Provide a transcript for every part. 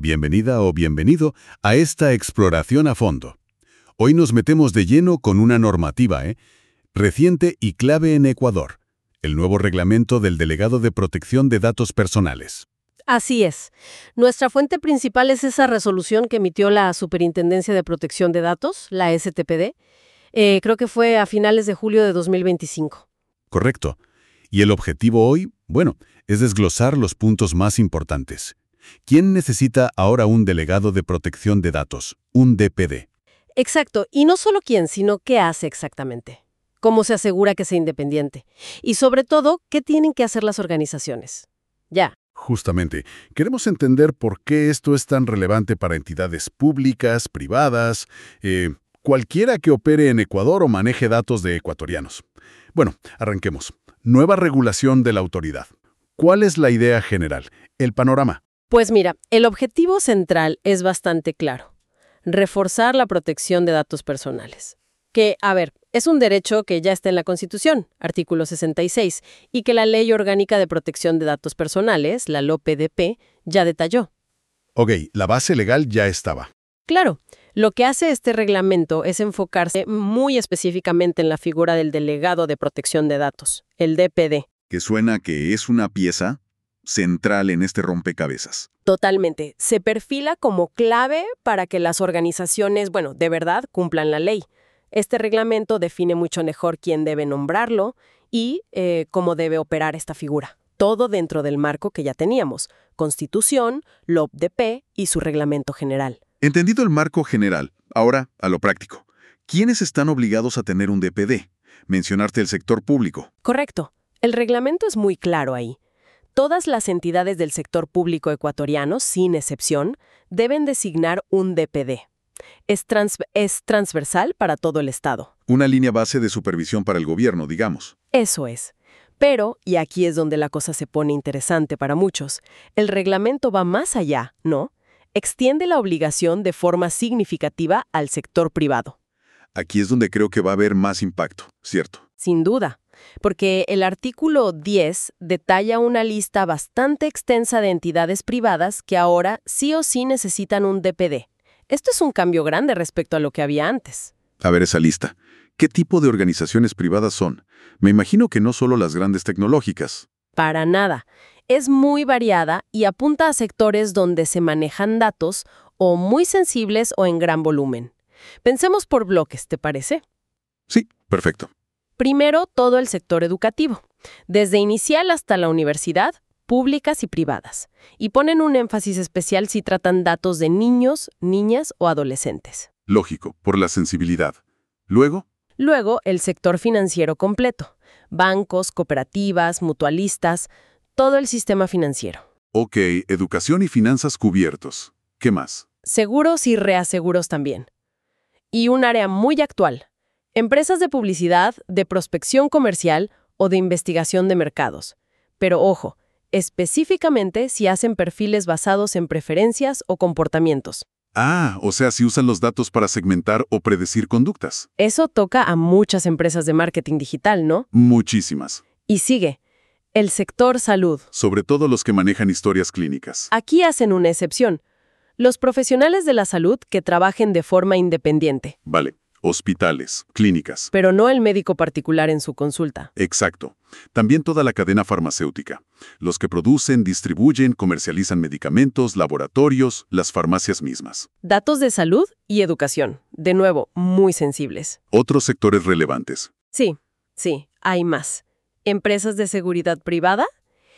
Bienvenida o bienvenido a esta exploración a fondo. Hoy nos metemos de lleno con una normativa, reciente y clave en Ecuador, el nuevo reglamento del Delegado de Protección de Datos Personales. Así es. Nuestra fuente principal es esa resolución que emitió la Superintendencia de Protección de Datos, la STPD. Creo que fue a finales de julio de 2025. Correcto. Y el objetivo hoy, es desglosar los puntos más importantes. ¿Quién necesita ahora un delegado de protección de datos, un DPD? Exacto. Y no solo quién, sino qué hace exactamente. Cómo se asegura que sea independiente. Y sobre todo, qué tienen que hacer las organizaciones. Ya. Justamente, queremos entender por qué esto es tan relevante para entidades públicas, privadas, cualquiera que opere en Ecuador o maneje datos de ecuatorianos. Bueno, arranquemos. Nueva regulación de la autoridad. ¿Cuál es la idea general? El panorama. Pues mira, el objetivo central es bastante claro. Reforzar la protección de datos personales. Que, es un derecho que ya está en la Constitución, artículo 66, y que la Ley Orgánica de Protección de Datos Personales, la LOPDP, ya detalló. Ok, la base legal ya estaba. Claro, lo que hace este reglamento es enfocarse muy específicamente en la figura del delegado de protección de datos, el DPD. Que suena que es una pieza central en este rompecabezas. Totalmente. Se perfila como clave para que las organizaciones, de verdad cumplan la ley. Este reglamento define mucho mejor quién debe nombrarlo y cómo debe operar esta figura. Todo dentro del marco que ya teníamos: Constitución, LOPDP y su reglamento general. Entendido el marco general, ahora a lo práctico. ¿Quiénes están obligados a tener un DPD? Mencionarte el sector público. Correcto. El reglamento es muy claro ahí. Todas las entidades del sector público ecuatoriano, sin excepción, deben designar un DPD. Es transversal para todo el Estado. Una línea base de supervisión para el gobierno, digamos. Eso es. Pero, y aquí es donde la cosa se pone interesante para muchos, el reglamento va más allá, ¿no? Extiende la obligación de forma significativa al sector privado. Aquí es donde creo que va a haber más impacto, ¿cierto? Sin duda, porque el artículo 10 detalla una lista bastante extensa de entidades privadas que ahora sí o sí necesitan un DPD. Esto es un cambio grande respecto a lo que había antes. A ver esa lista. ¿Qué tipo de organizaciones privadas son? Me imagino que no solo las grandes tecnológicas. Para nada. Es muy variada y apunta a sectores donde se manejan datos o muy sensibles o en gran volumen. Pensemos por bloques, ¿te parece? Sí, perfecto. Primero, todo el sector educativo, desde inicial hasta la universidad, públicas y privadas, y ponen un énfasis especial si tratan datos de niños, niñas o adolescentes. Lógico, por la sensibilidad. Luego, el sector financiero completo, bancos, cooperativas, mutualistas, todo el sistema financiero. ok, educación y finanzas cubiertos. ¿Qué más? Seguros y reaseguros también. Y un área muy actual: empresas de publicidad, de prospección comercial o de investigación de mercados. Pero ojo, específicamente si hacen perfiles basados en preferencias o comportamientos. O sea, si usan los datos para segmentar o predecir conductas. Eso toca a muchas empresas de marketing digital, ¿no? Muchísimas. Y sigue, el sector salud. Sobre todo los que manejan historias clínicas. Aquí hacen una excepción: los profesionales de la salud que trabajen de forma independiente. Vale. Hospitales, clínicas. Pero no el médico particular en su consulta. Exacto. También toda la cadena farmacéutica. Los que producen, distribuyen, comercializan medicamentos, laboratorios, las farmacias mismas. Datos de salud y educación. De nuevo, muy sensibles. Otros sectores relevantes. Sí, hay más. Empresas de seguridad privada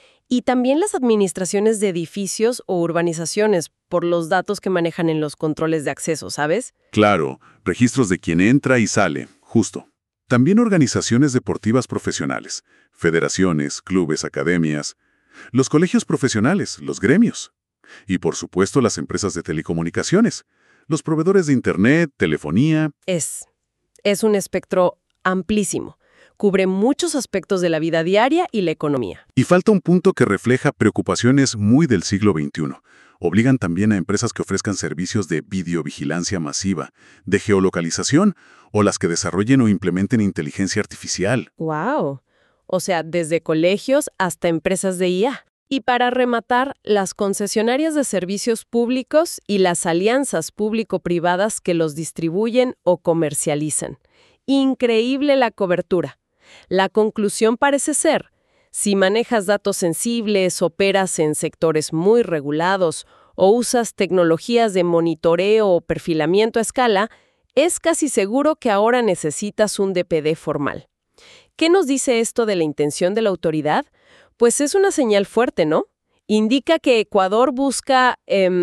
y también las administraciones de edificios o urbanizaciones por los datos que manejan en los controles de acceso, ¿sabes? Claro, registros de quien entra y sale, justo. También organizaciones deportivas profesionales, federaciones, clubes, academias, los colegios profesionales, los gremios. Y por supuesto las empresas de telecomunicaciones, los proveedores de internet, telefonía. Es un espectro amplísimo. Cubre muchos aspectos de la vida diaria y la economía. Y falta un punto que refleja preocupaciones muy del siglo XXI. Obligan también a empresas que ofrezcan servicios de videovigilancia masiva, de geolocalización o las que desarrollen o implementen inteligencia artificial. ¡Wow! O sea, desde colegios hasta empresas de IA. Y para rematar, las concesionarias de servicios públicos y las alianzas público-privadas que los distribuyen o comercializan. Increíble la cobertura. La conclusión parece ser, si manejas datos sensibles, operas en sectores muy regulados o usas tecnologías de monitoreo o perfilamiento a escala, es casi seguro que ahora necesitas un DPD formal. ¿Qué nos dice esto de la intención de la autoridad? Pues es una señal fuerte, ¿no? Indica que Ecuador busca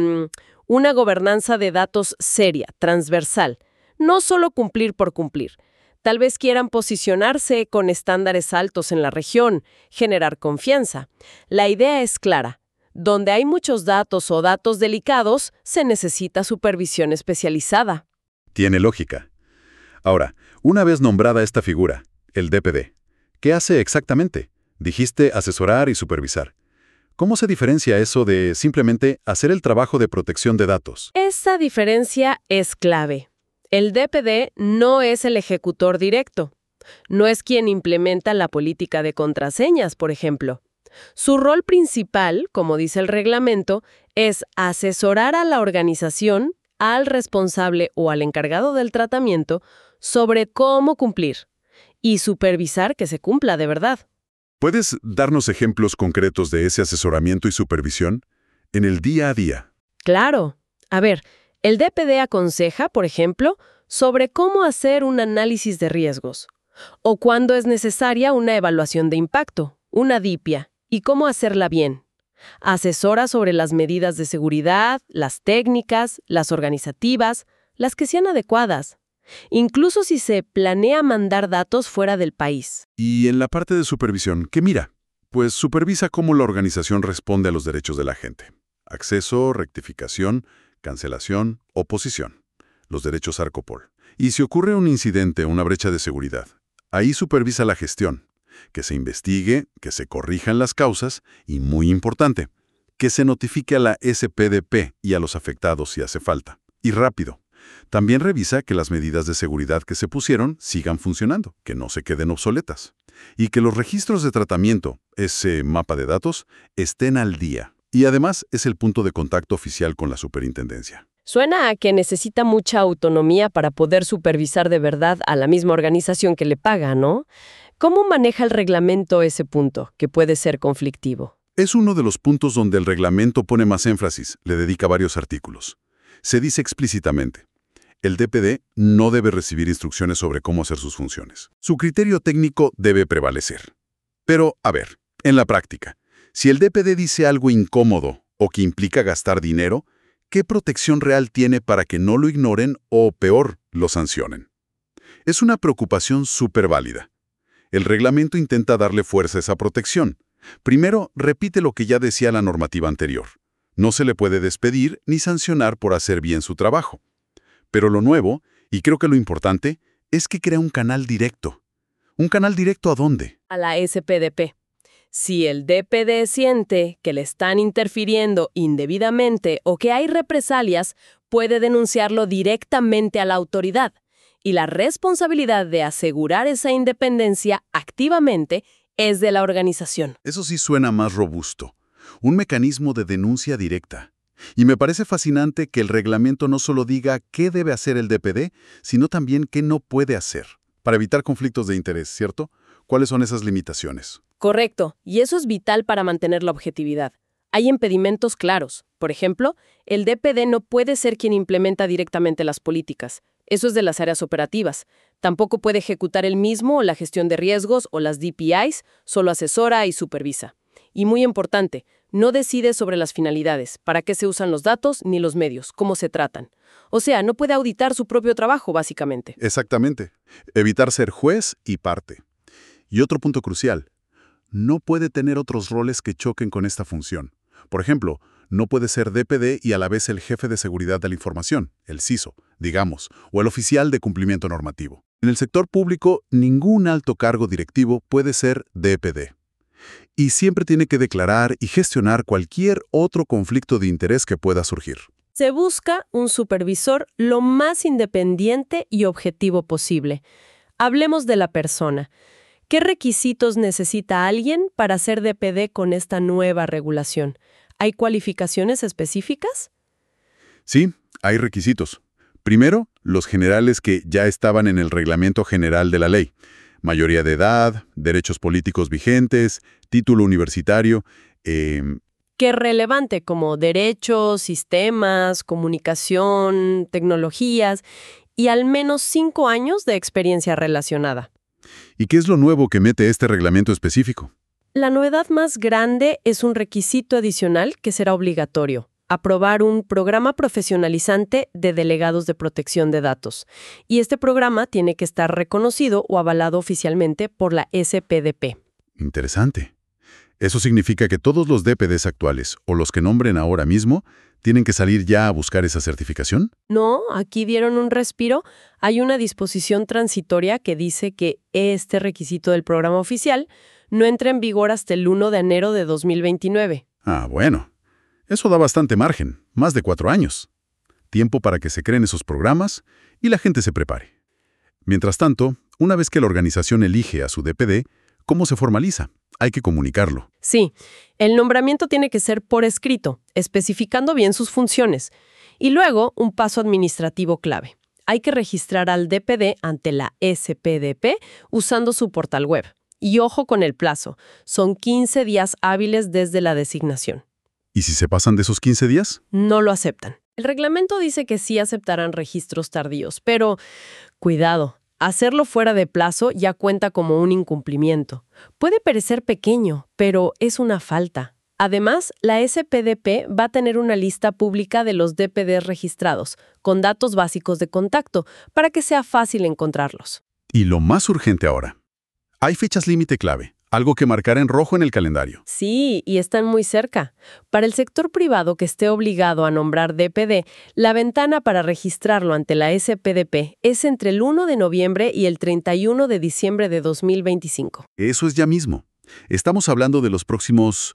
una gobernanza de datos seria, transversal, no solo cumplir por cumplir. Tal vez quieran posicionarse con estándares altos en la región, generar confianza. La idea es clara. Donde hay muchos datos o datos delicados, se necesita supervisión especializada. Tiene lógica. Ahora, una vez nombrada esta figura, el DPD, ¿qué hace exactamente? Dijiste asesorar y supervisar. ¿Cómo se diferencia eso de simplemente hacer el trabajo de protección de datos? Esa diferencia es clave. El DPD no es el ejecutor directo. No es quien implementa la política de contraseñas, por ejemplo. Su rol principal, como dice el reglamento, es asesorar a la organización, al responsable o al encargado del tratamiento sobre cómo cumplir y supervisar que se cumpla de verdad. ¿Puedes darnos ejemplos concretos de ese asesoramiento y supervisión en el día a día? Claro. A ver, el DPD aconseja, por ejemplo, sobre cómo hacer un análisis de riesgos o cuándo es necesaria una evaluación de impacto, una DIPIA, y cómo hacerla bien. Asesora sobre las medidas de seguridad, las técnicas, las organizativas, las que sean adecuadas. Incluso si se planea mandar datos fuera del país. Y en la parte de supervisión, ¿qué mira? Pues supervisa cómo la organización responde a los derechos de la gente. Acceso, rectificación, cancelación, oposición. Los derechos ARCOPOL. Y si ocurre un incidente, una brecha de seguridad, ahí supervisa la gestión. Que se investigue, que se corrijan las causas y, muy importante, que se notifique a la SPDP y a los afectados si hace falta. Y rápido. También revisa que las medidas de seguridad que se pusieron sigan funcionando, que no se queden obsoletas. Y que los registros de tratamiento, ese mapa de datos, estén al día. Y además es el punto de contacto oficial con la superintendencia. Suena a que necesita mucha autonomía para poder supervisar de verdad a la misma organización que le paga, ¿no? ¿Cómo maneja el reglamento ese punto, que puede ser conflictivo? Es uno de los puntos donde el reglamento pone más énfasis, le dedica varios artículos. Se dice explícitamente, el DPD no debe recibir instrucciones sobre cómo hacer sus funciones. Su criterio técnico debe prevalecer. Pero, a ver, en la práctica, si el DPD dice algo incómodo o que implica gastar dinero, ¿qué protección real tiene para que no lo ignoren o, peor, lo sancionen? Es una preocupación súper válida. El reglamento intenta darle fuerza a esa protección. Primero, repite lo que ya decía la normativa anterior. No se le puede despedir ni sancionar por hacer bien su trabajo. Pero lo nuevo, y creo que lo importante, es que crea un canal directo. ¿Un canal directo a dónde? A la SPDP. Si el DPD siente que le están interfiriendo indebidamente o que hay represalias, puede denunciarlo directamente a la autoridad. Y la responsabilidad de asegurar esa independencia activamente es de la organización. Eso sí suena más robusto. Un mecanismo de denuncia directa. Y me parece fascinante que el reglamento no solo diga qué debe hacer el DPD, sino también qué no puede hacer, para evitar conflictos de interés, ¿cierto? ¿Cuáles son esas limitaciones? Correcto, y eso es vital para mantener la objetividad. Hay impedimentos claros. Por ejemplo, el DPD no puede ser quien implementa directamente las políticas. Eso es de las áreas operativas. Tampoco puede ejecutar él mismo la gestión de riesgos o las DPIs, solo asesora y supervisa. Y muy importante, no decide sobre las finalidades, para qué se usan los datos ni los medios, cómo se tratan. O sea, no puede auditar su propio trabajo, básicamente. Exactamente. Evitar ser juez y parte. Y otro punto crucial, no puede tener otros roles que choquen con esta función. Por ejemplo, no puede ser DPD y a la vez el jefe de seguridad de la información, el CISO, digamos, o el oficial de cumplimiento normativo. En el sector público, ningún alto cargo directivo puede ser DPD. Y siempre tiene que declarar y gestionar cualquier otro conflicto de interés que pueda surgir. Se busca un supervisor lo más independiente y objetivo posible. Hablemos de la persona. ¿Qué requisitos necesita alguien para ser DPD con esta nueva regulación? ¿Hay cualificaciones específicas? Sí, hay requisitos. Primero, los generales que ya estaban en el reglamento general de la ley. Mayoría de edad, derechos políticos vigentes, título universitario. ¿Qué relevante como derechos, sistemas, comunicación, tecnologías y al menos 5 años de experiencia relacionada? ¿Y qué es lo nuevo que mete este reglamento específico? La novedad más grande es un requisito adicional que será obligatorio: aprobar un programa profesionalizante de delegados de protección de datos. Y este programa tiene que estar reconocido o avalado oficialmente por la SPDP. Interesante. Eso significa que todos los DPDs actuales, o los que nombren ahora mismo, tienen que salir ya a buscar esa certificación. No, aquí dieron un respiro. Hay una disposición transitoria que dice que este requisito del programa oficial no entra en vigor hasta el 1 de enero de 2029. Ah, bueno. Eso da bastante margen, más de 4 años. Tiempo para que se creen esos programas y la gente se prepare. Mientras tanto, una vez que la organización elige a su DPD, ¿cómo se formaliza? Hay que comunicarlo. Sí, el nombramiento tiene que ser por escrito, especificando bien sus funciones. Y luego, un paso administrativo clave. Hay que registrar al DPD ante la SPDP usando su portal web. Y ojo con el plazo, son 15 días hábiles desde la designación. ¿Y si se pasan de esos 15 días? No lo aceptan. El reglamento dice que sí aceptarán registros tardíos, pero cuidado. Hacerlo fuera de plazo ya cuenta como un incumplimiento. Puede parecer pequeño, pero es una falta. Además, la SPDP va a tener una lista pública de los DPDs registrados, con datos básicos de contacto, para que sea fácil encontrarlos. Y lo más urgente ahora. Hay fechas límite clave, algo que marcar en rojo en el calendario. Sí, y están muy cerca. Para el sector privado que esté obligado a nombrar DPD, la ventana para registrarlo ante la SPDP es entre el 1 de noviembre y el 31 de diciembre de 2025. Eso es ya mismo. Estamos hablando de los próximos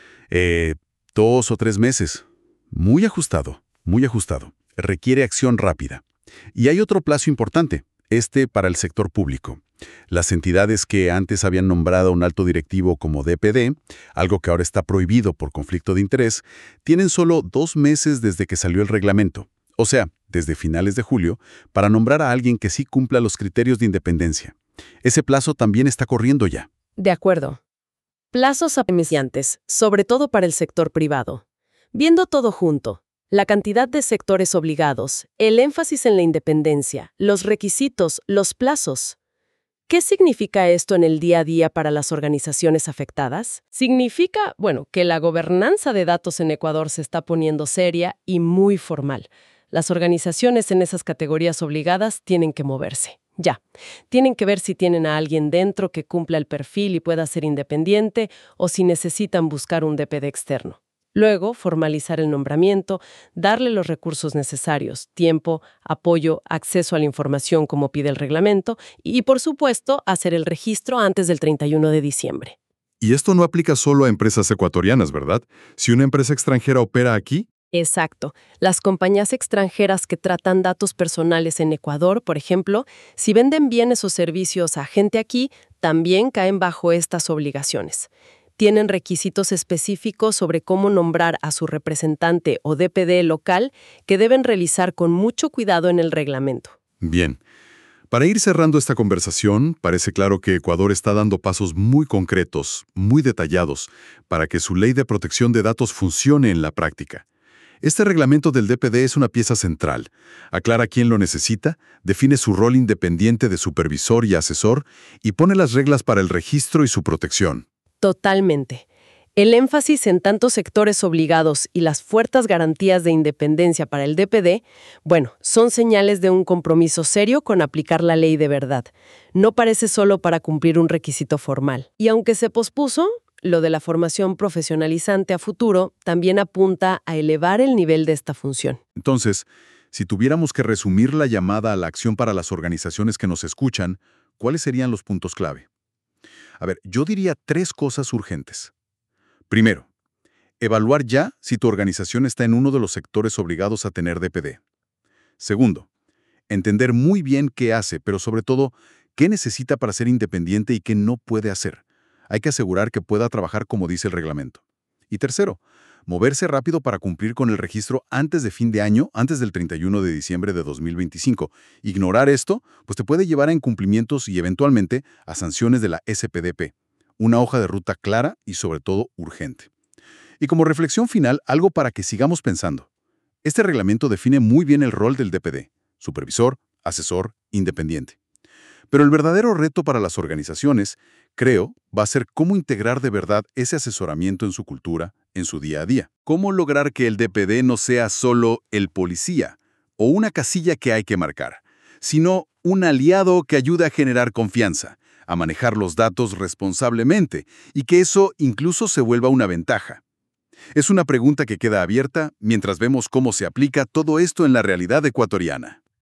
2 o 3 meses. Muy ajustado, muy ajustado. Requiere acción rápida. Y hay otro plazo importante, para el sector público. Las entidades que antes habían nombrado a un alto directivo como DPD, algo que ahora está prohibido por conflicto de interés, tienen solo 2 meses desde que salió el reglamento, o sea, desde finales de julio, para nombrar a alguien que sí cumpla los criterios de independencia. Ese plazo también está corriendo ya. De acuerdo. Plazos apremiantes, sobre todo para el sector privado. Viendo todo junto, la cantidad de sectores obligados, el énfasis en la independencia, los requisitos, los plazos. ¿Qué significa esto en el día a día para las organizaciones afectadas? Significa, que la gobernanza de datos en Ecuador se está poniendo seria y muy formal. Las organizaciones en esas categorías obligadas tienen que moverse. Ya. Tienen que ver si tienen a alguien dentro que cumpla el perfil y pueda ser independiente o si necesitan buscar un DPD externo. Luego, formalizar el nombramiento, darle los recursos necesarios, tiempo, apoyo, acceso a la información como pide el reglamento y, por supuesto, hacer el registro antes del 31 de diciembre. Y esto no aplica solo a empresas ecuatorianas, ¿verdad? Si una empresa extranjera opera aquí, Exacto. Las compañías extranjeras que tratan datos personales en Ecuador, por ejemplo, si venden bienes o servicios a gente aquí, también caen bajo estas obligaciones. Tienen requisitos específicos sobre cómo nombrar a su representante o DPD local que deben realizar con mucho cuidado en el reglamento. bien. Para ir cerrando esta conversación, parece claro que Ecuador está dando pasos muy concretos, muy detallados, para que su ley de protección de datos funcione en la práctica. Este reglamento del DPD es una pieza central. Aclara quién lo necesita, define su rol independiente de supervisor y asesor y pone las reglas para el registro y su protección. Totalmente. El énfasis en tantos sectores obligados y las fuertes garantías de independencia para el DPD, son señales de un compromiso serio con aplicar la ley de verdad. No parece solo para cumplir un requisito formal. Y aunque se pospuso, lo de la formación profesionalizante a futuro también apunta a elevar el nivel de esta función. Entonces, si tuviéramos que resumir la llamada a la acción para las organizaciones que nos escuchan, ¿cuáles serían los puntos clave? A ver, yo diría 3 cosas urgentes. Primero, evaluar ya si tu organización está en uno de los sectores obligados a tener DPD. Segundo, entender muy bien qué hace, pero sobre todo, qué necesita para ser independiente y qué no puede hacer. Hay que asegurar que pueda trabajar como dice el reglamento. Y tercero, moverse rápido para cumplir con el registro antes de fin de año, antes del 31 de diciembre de 2025. Ignorar esto, pues te puede llevar a incumplimientos y eventualmente a sanciones de la SDP. Una hoja de ruta clara y sobre todo urgente. Y como reflexión final, algo para que sigamos pensando. Este reglamento define muy bien el rol del DPD, supervisor, asesor, independiente. Pero el verdadero reto para las organizaciones, creo, va a ser cómo integrar de verdad ese asesoramiento en su cultura, en su día a día. Cómo lograr que el DPD no sea solo el policía o una casilla que hay que marcar, sino un aliado que ayude a generar confianza, a manejar los datos responsablemente y que eso incluso se vuelva una ventaja. Es una pregunta que queda abierta mientras vemos cómo se aplica todo esto en la realidad ecuatoriana.